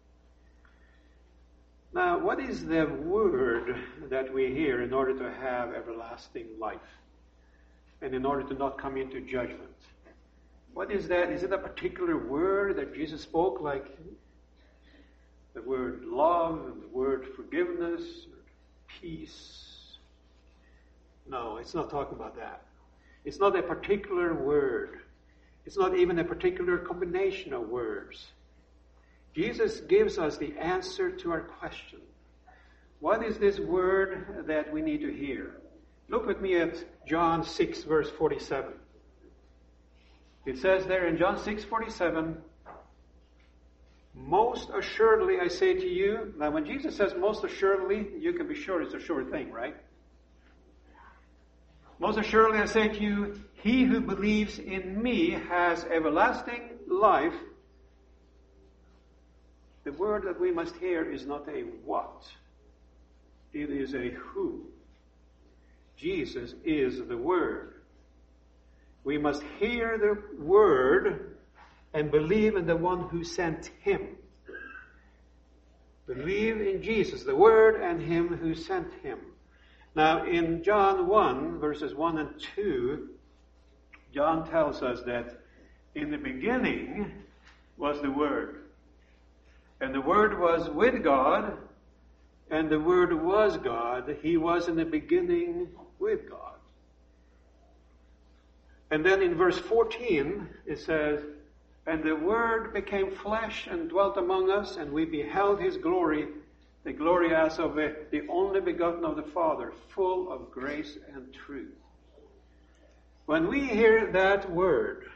Now, what is the word that we hear in order to have everlasting life and in order to not come into judgment? What is that? Is it a particular word that Jesus spoke, like the word love and the word forgiveness, or peace? No, it's not talking about that. It's not a particular word. It's not even a particular combination of words. Jesus gives us the answer to our question. What is this word that we need to hear? Look with me at John six, verse forty-seven. It says there in John six, forty-seven, most assuredly I say to you. Now when Jesus says most assuredly, you can be sure it's a sure thing, right? Most assuredly I say to you, he who believes in me has everlasting life. The word that we must hear is not a what. It is a who. Jesus is the Word. We must hear the Word and believe in the one who sent him. Believe in Jesus, the Word, and him who sent him. Now, in John one, verses one and two, John tells us that in the beginning was the Word. And the Word was with God, and the Word was God. He was in the beginning with God. And then in verse fourteen, it says, and the Word became flesh and dwelt among us, and we beheld his glory, the glory as of a, the only begotten of the Father, full of grace and truth. When we hear that word,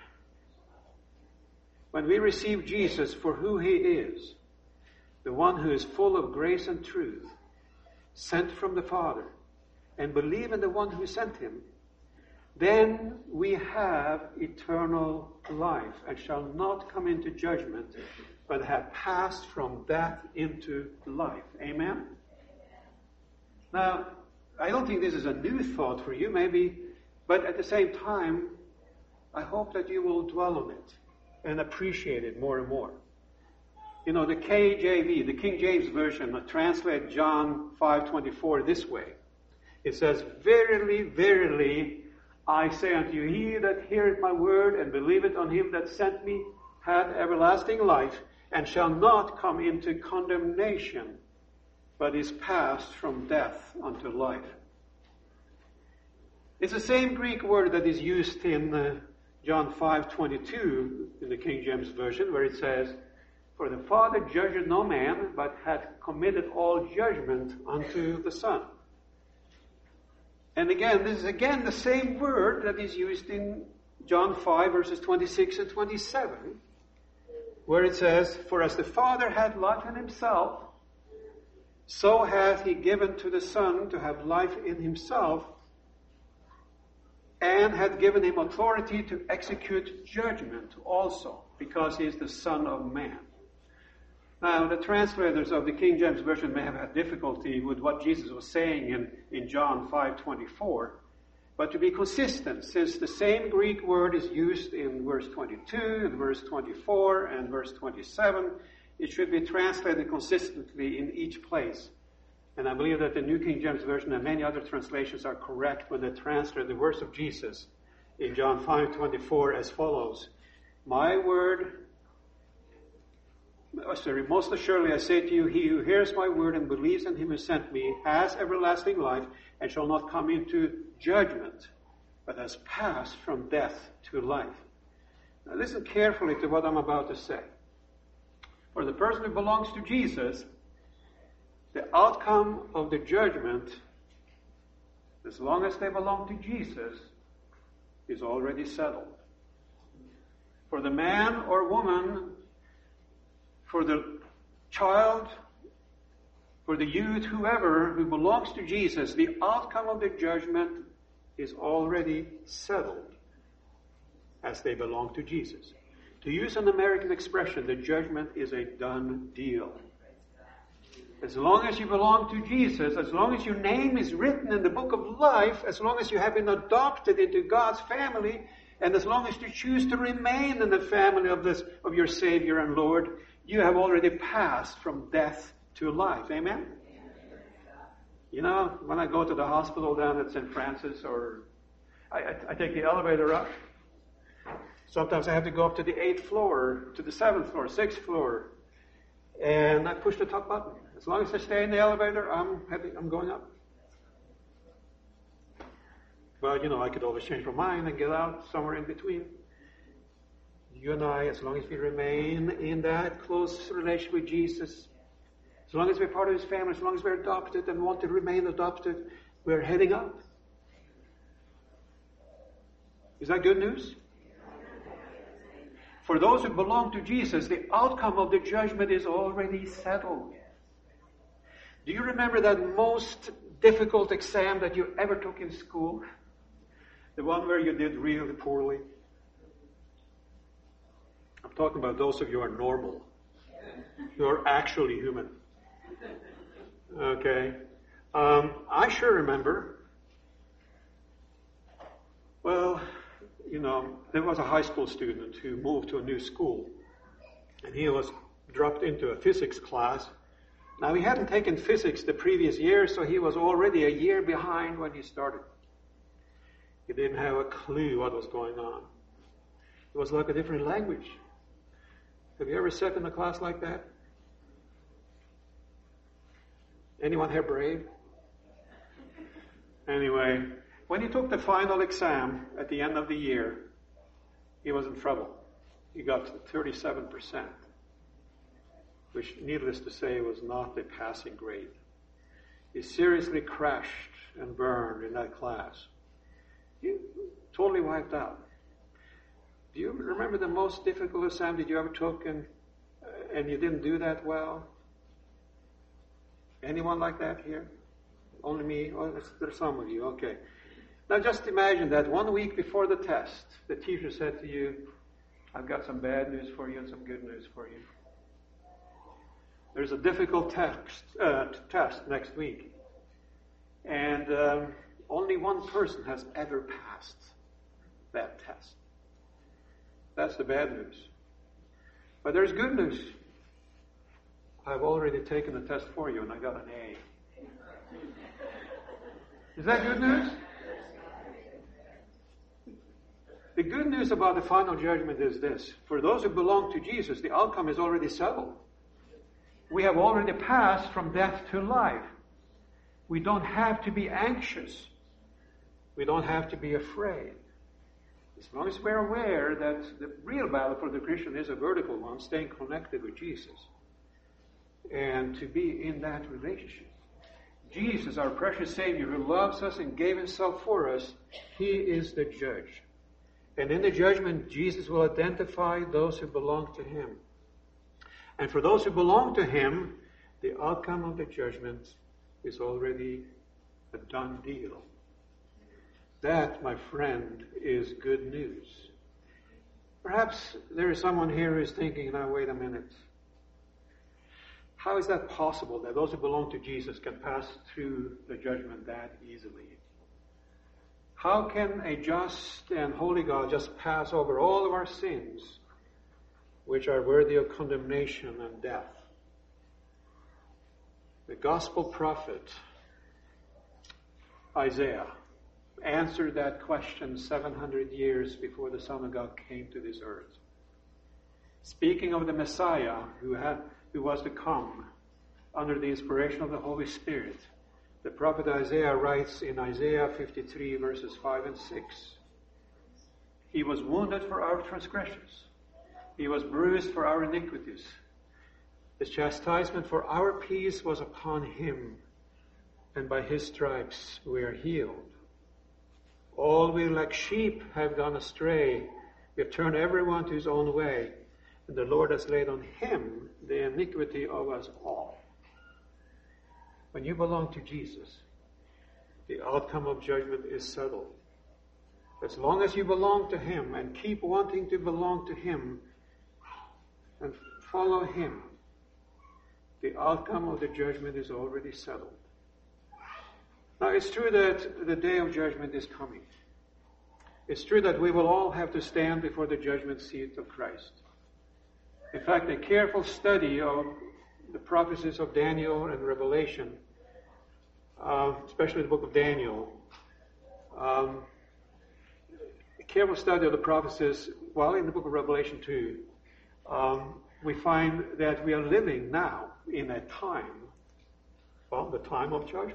when we receive Jesus for who he is, the one who is full of grace and truth, sent from the Father, and believe in the one who sent him, then we have eternal life and shall not come into judgment, but have passed from death into life. Amen? Now, I don't think this is a new thought for you, maybe, but at the same time, I hope that you will dwell on it and appreciate it more and more. You know, the K J V, the King James Version, translates John five twenty-four this way. It says, verily, verily, I say unto you, he that heareth my word and believeth on him that sent me hath everlasting life, and shall not come into condemnation, but is passed from death unto life. It's the same Greek word that is used in uh, John five twenty-two in the King James Version, where it says, for the Father judgeth no man, but hath committed all judgment unto the Son. And again, this is again the same word that is used in John five, verses twenty-six and twenty-seven, where it says, for as the Father hath life in himself, so hath he given to the Son to have life in himself, and hath given him authority to execute judgment also, because he is the Son of Man. Now, the translators of the King James Version may have had difficulty with what Jesus was saying in, in John five twenty-four, But to be consistent, since the same Greek word is used in verse twenty-two, and verse twenty-four, and verse twenty-seven, it should be translated consistently in each place. And I believe that the New King James Version and many other translations are correct when they translate the words of Jesus in John five twenty-four as follows. My word, oh, sorry, most assuredly I say to you, he who hears my word and believes in him who sent me has everlasting life and shall not come into judgment, but has passed from death to life. Now listen carefully to what I'm about to say. For the person who belongs to Jesus, the outcome of the judgment, as long as they belong to Jesus, is already settled. For the man or woman, for the child, for the youth, whoever who belongs to Jesus, the outcome of the judgment is already settled as they belong to Jesus. To use an American expression, the judgment is a done deal. As long as you belong to Jesus, as long as your name is written in the book of life, as long as you have been adopted into God's family, and as long as you choose to remain in the family of this of your Savior and Lord, you have already passed from death to life. Amen? You know, when I go to the hospital down at Saint Francis, or I, I, I take the elevator up, sometimes I have to go up to the eighth floor, to the seventh floor, sixth floor, and I push the top button. As long as I stay in the elevator, I'm happy, I'm going up. But, you know, I could always change my mind and get out somewhere in between. You and I, as long as we remain in that close relation with Jesus, as long as we're part of His family, as long as we're adopted and want to remain adopted, we're heading up. Is that good news? For those who belong to Jesus, the outcome of the judgment is already settled. Do you remember that most difficult exam that you ever took in school? The one where you did really poorly? I'm talking about those of you who are normal. You are actually human. Okay. Um, I sure remember. Well, you know, there was a high school student who moved to a new school. And he was dropped into a physics class. Now, he hadn't taken physics the previous year, so he was already a year behind when he started. He didn't have a clue what was going on. It was like a different language. Have you ever sat in a class like that? Anyone here brave? Anyway, when he took the final exam at the end of the year, he was in trouble. He got thirty-seven percent, which, needless to say, was not a passing grade. He seriously crashed and burned in that class. He totally wiped out. Do you remember the most difficult exam that you ever took and, uh, and you didn't do that well? Anyone like that here? Only me? Oh, there's some of you. Okay. Now just imagine that one week before the test, the teacher said to you, I've got some bad news for you and some good news for you. There's a difficult text, uh, test next week. And um, only one person has ever passed that test. That's the bad news. But there's good news. I've already taken the test for you and I got an A. Is that good news? The good news about the final judgment is this. For those who belong to Jesus, the outcome is already settled. We have already passed from death to life. We don't have to be anxious. We don't have to be afraid. As long as we're aware that the real battle for the Christian is a vertical one, staying connected with Jesus. And to be in that relationship. Jesus, our precious Savior, who loves us and gave Himself for us, He is the judge. And in the judgment, Jesus will identify those who belong to Him. And for those who belong to Him, the outcome of the judgment is already a done deal. That, my friend, is good news. Perhaps there is someone here who is thinking, now wait a minute. How is that possible that those who belong to Jesus can pass through the judgment that easily? How can a just and holy God just pass over all of our sins, which are worthy of condemnation and death? The gospel prophet Isaiah answered that question seven hundred years before the Son of God came to this earth. Speaking of the Messiah who had, who was to come under the inspiration of the Holy Spirit, the prophet Isaiah writes in Isaiah fifty-three verses five and six, He was wounded for our transgressions. He was bruised for our iniquities. The chastisement for our peace was upon him, and by his stripes we are healed. All we like sheep have gone astray. We have turned everyone to his own way, and the Lord has laid on him the iniquity of us all. When you belong to Jesus, the outcome of judgment is settled. As long as you belong to him and keep wanting to belong to him and follow him, the outcome of the judgment is already settled. Now, it's true that the day of judgment is coming. It's true that we will all have to stand before the judgment seat of Christ. In fact, a careful study of the prophecies of Daniel and Revelation, uh, especially the book of Daniel, um, a careful study of the prophecies, while in the book of Revelation too, um, we find that we are living now in a time, well, the time of judgment.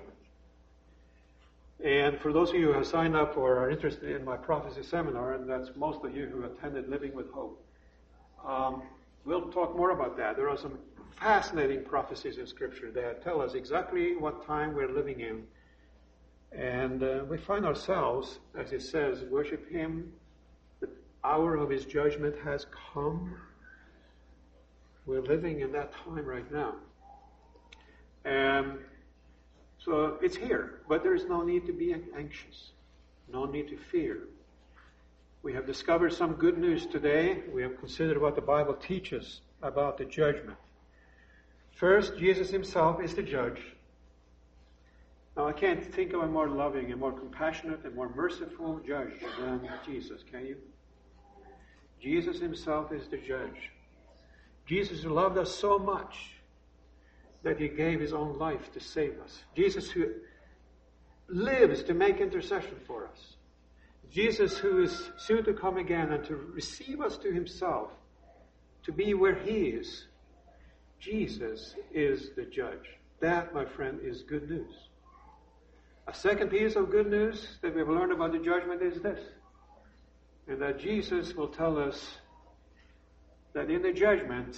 And for those of you who have signed up or are interested in my prophecy seminar, and that's most of you who attended Living with Hope, um, we'll talk more about that. There are some fascinating prophecies in Scripture that tell us exactly what time we're living in. And uh, we find ourselves, as it says, worship him. The hour of his judgment has come. We're living in that time right now. And so it's here, but there is no need to be anxious, no need to fear. We have discovered some good news today. We have considered what the Bible teaches about the judgment. First, Jesus himself is the judge. Now, I can't think of a more loving and more compassionate and more merciful judge than Jesus, can you? Jesus himself is the judge. Jesus who loved us so much that he gave his own life to save us. Jesus who lives to make intercession for us. Jesus who is soon to come again and to receive us to himself, to be where he is. Jesus is the judge. That, my friend, is good news. A second piece of good news that we've learned about the judgment is this, and that Jesus will tell us that in the judgment,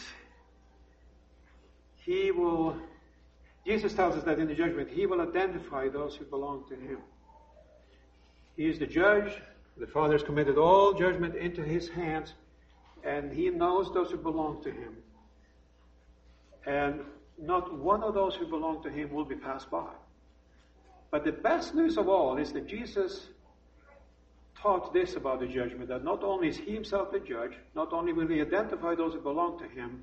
He will, Jesus tells us that in the judgment, he will identify those who belong to him. He is the judge. The Father has committed all judgment into his hands, and he knows those who belong to him. And not one of those who belong to him will be passed by. But the best news of all is that Jesus taught this about the judgment, that not only is he himself the judge, not only will he identify those who belong to him,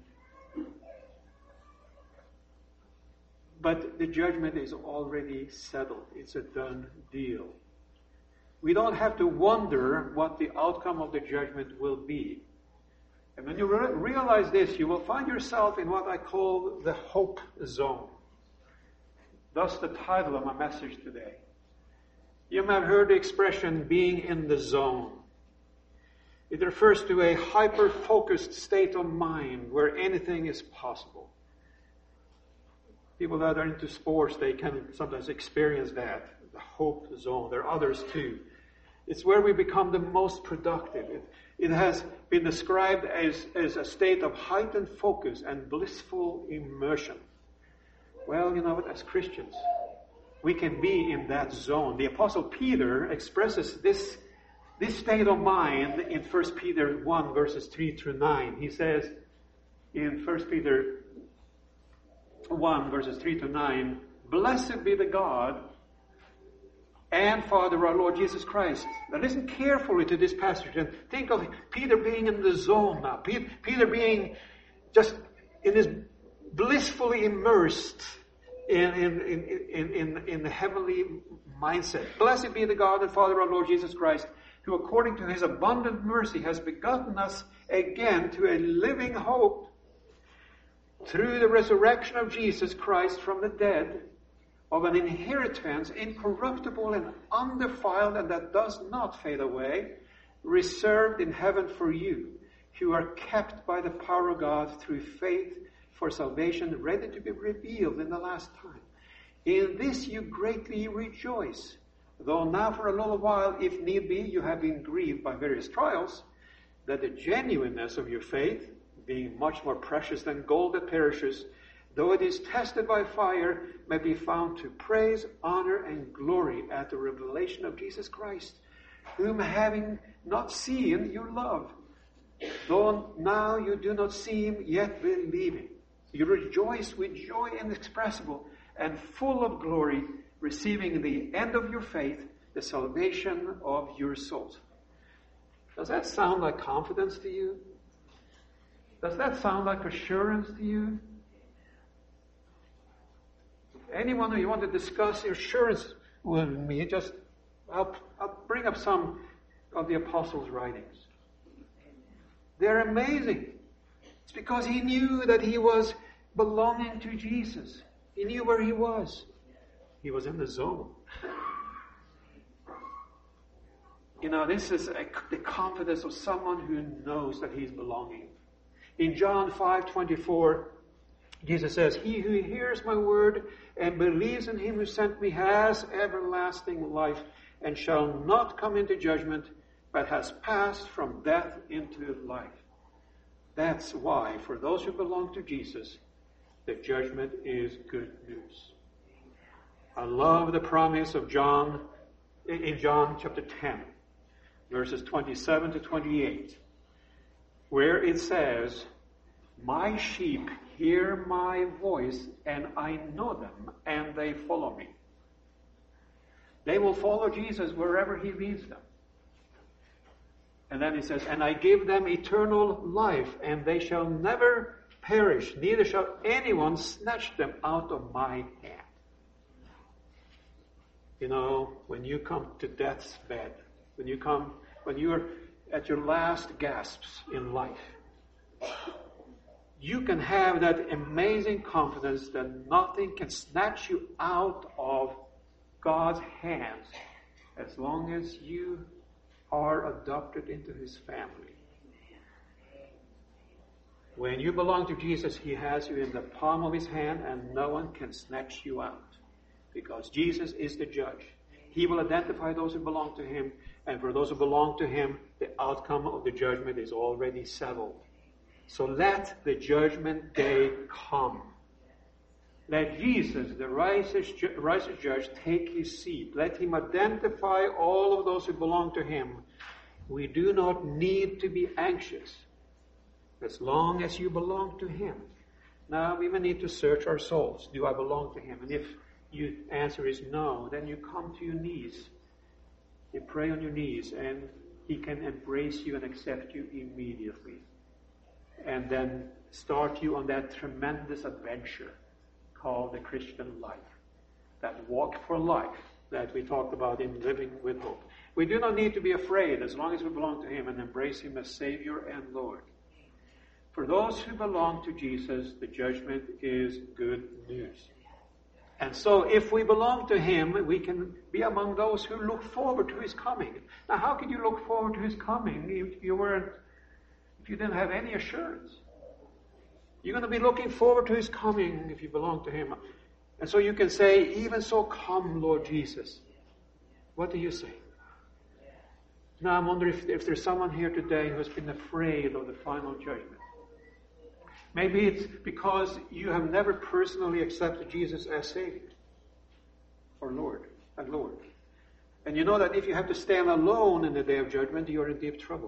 but the judgment is already settled. It's a done deal. We don't have to wonder what the outcome of the judgment will be. And when you re- realize this, you will find yourself in what I call the hope zone. Thus the title of my message today. You may have heard the expression being in the zone. It refers to a hyper-focused state of mind where anything is possible. People that are into sports, they can sometimes experience that, the hope zone. There are others too. It's where we become the most productive. It, it has been described as, as a state of heightened focus and blissful immersion. Well, you know what, as Christians, we can be in that zone. The Apostle Peter expresses this, this state of mind in First Peter one, verses three through nine. He says in First Peter one, verses three to nine, "Blessed be the God and Father of our Lord Jesus Christ." Now listen carefully to this passage and think of Peter being in the zone now. Peter being just in this blissfully immersed in, in, in, in, in, in the heavenly mindset. Blessed be the God and Father of our Lord Jesus Christ, who according to his abundant mercy has begotten us again to a living hope through the resurrection of Jesus Christ from the dead, of an inheritance incorruptible and undefiled and that does not fade away, reserved in heaven for you, who are kept by the power of God through faith for salvation, ready to be revealed in the last time. In this you greatly rejoice, though now for a little while, if need be, you have been grieved by various trials, that the genuineness of your faith, being much more precious than gold that perishes, though it is tested by fire, may be found to praise, honor, and glory at the revelation of Jesus Christ, whom having not seen, you love. Though now you do not see him, yet believing. You rejoice with joy inexpressible and full of glory, receiving the end of your faith, the salvation of your souls. Does that sound like confidence to you? Does that sound like assurance to you? Anyone who you want to discuss assurance with me, just I'll, I'll bring up some of the apostles' writings. They're amazing. It's because he knew that he was belonging to Jesus. He knew where he was. He was in the zone. You know, this is a, the confidence of someone who knows that he's belonging. In John five twenty-four, Jesus says, "He who hears my word and believes in him who sent me has everlasting life and shall not come into judgment, but has passed from death into life." That's why, for those who belong to Jesus, the judgment is good news. I love the promise of John, in John chapter ten, verses twenty-seven to twenty-eight, where it says, "My sheep hear my voice, and I know them, and they follow me." They will follow Jesus wherever he leads them. And then he says, "And I give them eternal life, and they shall never perish, neither shall anyone snatch them out of my hand." You know, when you come to death's bed, when you come, when you're at your last gasps in life, you can have that amazing confidence that nothing can snatch you out of God's hands as long as you are adopted into his family. When you belong to Jesus, he has you in the palm of his hand and no one can snatch you out because Jesus is the judge. He will identify those who belong to him, and for those who belong to him, the outcome of the judgment is already settled. So let the judgment day come. Let Jesus, the righteous, righteous judge, take his seat. Let him identify all of those who belong to him. We do not need to be anxious as long as you belong to him. Now, we may need to search our souls. Do I belong to him? And if your answer is no, then you come to your knees. You pray on your knees, and he can embrace you and accept you immediately. And then start you on that tremendous adventure called the Christian life. That walk for life that we talked about in Living with Hope. We do not need to be afraid as long as we belong to him and embrace him as Savior and Lord. For those who belong to Jesus, the judgment is good news. And so if we belong to him, we can be among those who look forward to his coming. Now, how could you look forward to his coming if you weren't, if you didn't have any assurance? You're going to be looking forward to his coming if you belong to him. And so you can say, "Even so, come, Lord Jesus." What do you say? Now, I wonder if, if there's someone here today who has been afraid of the final judgment. Maybe it's because you have never personally accepted Jesus as Savior or Lord and Lord. And you know that if you have to stand alone in the day of judgment, you're in deep trouble.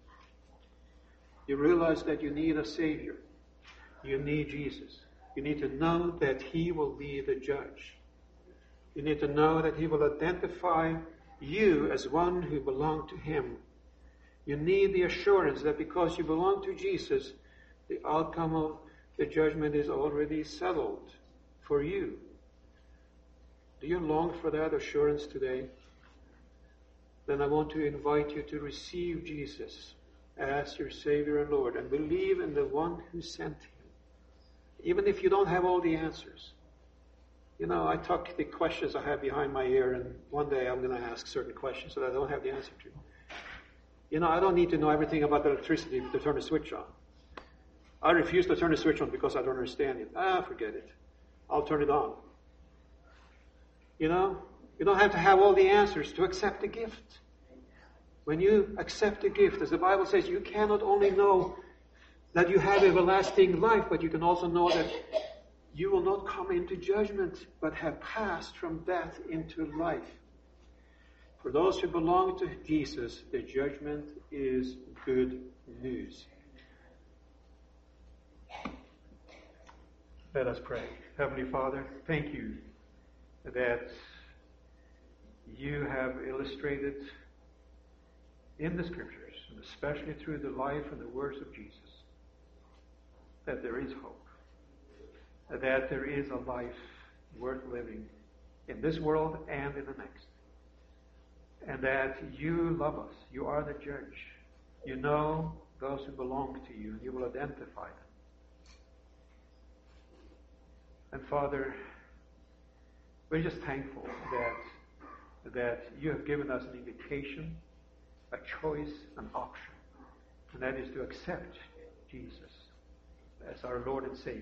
You realize that you need a Savior. You need Jesus. You need to know that he will be the judge. You need to know that he will identify you as one who belong to him. You need the assurance that because you belong to Jesus, the outcome of the judgment is already settled for you. Do you long for that assurance today? Then I want to invite you to receive Jesus as your Savior and Lord and believe in the one who sent him. Even if you don't have all the answers. You know, I tuck the questions I have behind my ear, and one day I'm going to ask certain questions that I don't have the answer to. You know, I don't need to know everything about electricity to turn the switch on. I refuse to turn the switch on because I don't understand it. Ah, forget it. I'll turn it on. You know, you don't have to have all the answers to accept the gift. When you accept the gift, as the Bible says, you cannot only know that you have everlasting life, but you can also know that you will not come into judgment, but have passed from death into life. For those who belong to Jesus, the judgment is good news. Let us pray. Heavenly Father, thank you that you have illustrated in the Scriptures, and especially through the life and the words of Jesus, that there is hope. That there is a life worth living in this world and in the next. And that you love us. You are the judge. You know those who belong to you, and you will identify them. And Father, we're just thankful that, that you have given us an invitation, a choice, an option. And that is to accept Jesus as our Lord and Savior.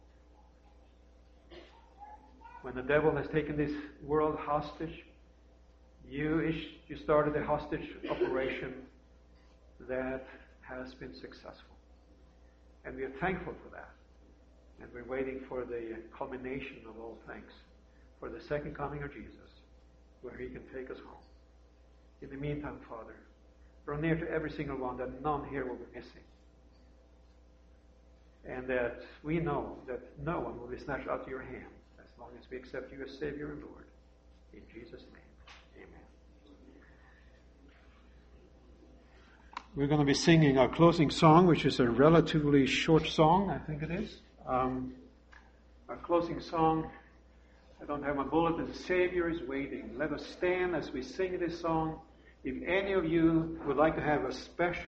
When the devil has taken this world hostage, you, ish, you started a hostage operation that has been successful. And we are thankful for that. And we're waiting for the culmination of all things, for the second coming of Jesus, where he can take us home. In the meantime, Father, draw near to every single one, that none here will be missing. And that we know that no one will be snatched out of your hand, as long as we accept you as Savior and Lord. In Jesus' name, amen. We're going to be singing our closing song, which is a relatively short song, I think it is. Um, our closing song, I don't have my bulletin, the Savior is waiting. Let us stand as we sing this song. If any of you would like to have a special